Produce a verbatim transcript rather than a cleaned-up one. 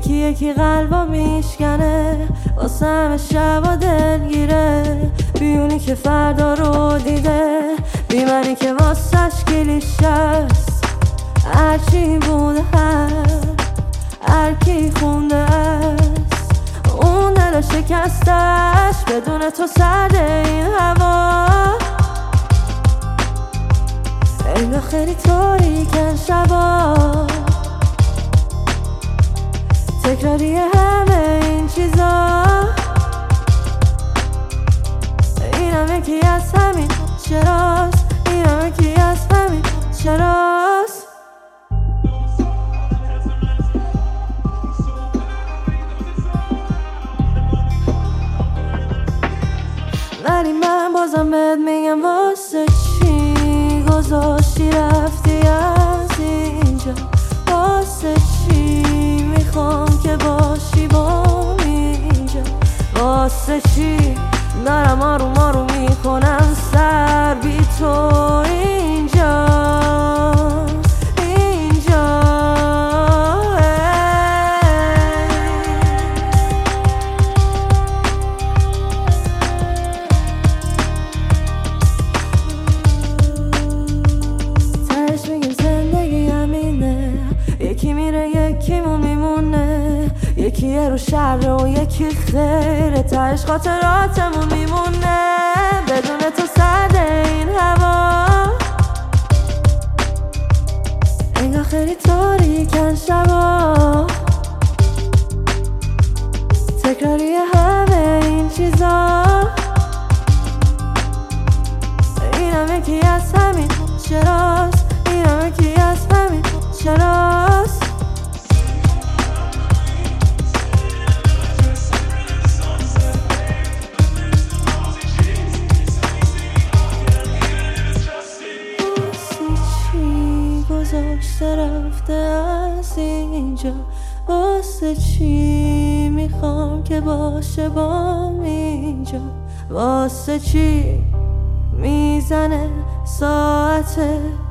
یکی یکی قلبا میشکنه واسه همه شب و دلگیره. بیونی که فردا رو دیده، بی منی که واسش کلیشه است. هرچی بوده هست، هرکی خونده است، اون دل شکستش بدون تو سرد این هوا. انگار خیلی تاریکن شبا، تکراری همه این چیزا. اینم یکی از همین چراست، اینم یکی از همین چراست. ولی من بازم بهت میگم واسه چی گذاشتی رفتی از اینجا؟ واسه چی میخوام که باشی با اینجا؟ واسه چی دارم آروم آروم میکنم سر بی تو اینجا اینجا؟ تهش میگیم زندگی همینه، یکی میره یکیمون میمونه، یکی یه رو شر و یکی خیره. تهش خاطراتمون میمونه بدون تو سرد این هوا. انگار خیلی تاریکن شبا، تکراری همه این چیزا. اینم یکی از همین چراست، اینم یکی از همین چراست. گذاشته رفته از اینجا؟ واسه چی میخوام که باشه با اینجا؟ واسه چی میزنه ساعت